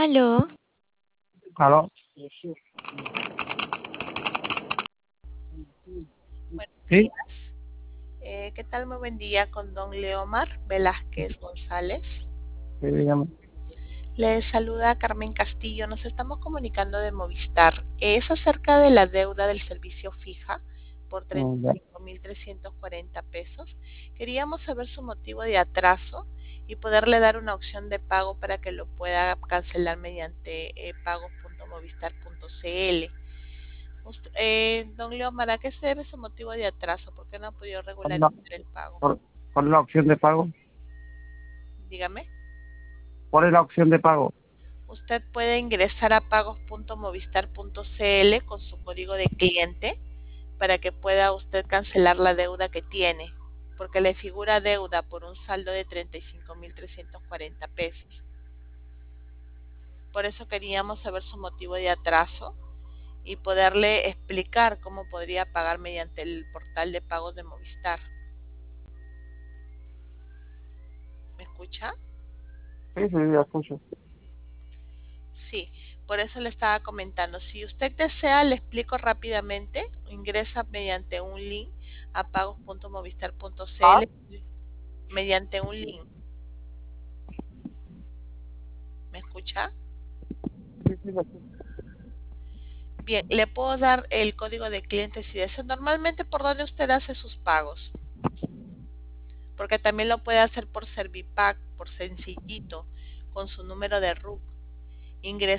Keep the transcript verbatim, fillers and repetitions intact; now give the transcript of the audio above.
Aló, ¿Aló? Buenos ¿Sí? días. Eh, ¿qué tal? Muy buen día con don Leomar Velázquez González. Sí, dígame. Le saluda Carmen Castillo. Nos estamos comunicando de Movistar. Es acerca de la deuda del servicio fija por treinta Mm, y ya. cinco mil trescientos cuarenta pesos. Queríamos saber su motivo de atraso y poderle dar una opción de pago para que lo pueda cancelar mediante eh, pagos punto movistar punto c l. Ust- eh, don Leomar, ¿a qué se debe su motivo de atraso? ¿Por qué no ha podido ¿Cuál es la, regularizar el pago? cuál- cuál es la opción de pago? Dígame. ¿Cuál es la opción de pago? Usted puede ingresar a pagos punto movistar punto c l con su código de cliente para que pueda usted cancelar la deuda que tiene, porque le figura deuda por un saldo de treinta y cinco mil trescientos cuarenta pesos. Por eso queríamos saber su motivo de atraso y poderle explicar cómo podría pagar mediante el portal de pagos de Movistar. ¿Me escucha? Sí, sí, ya escucho. Sí, por eso le estaba comentando. Si usted desea, le explico rápidamente. Ingresa mediante un link a pagos punto movistar punto ¿Ah? c l mediante un link. ¿Me escucha? Sí, sí, lo escucho. Bien, le puedo dar el código de cliente si desea. Normalmente, ¿por dónde usted hace sus pagos? Porque también lo puede hacer por Servipack, por Sencillito, con su número de R U C. Ingresa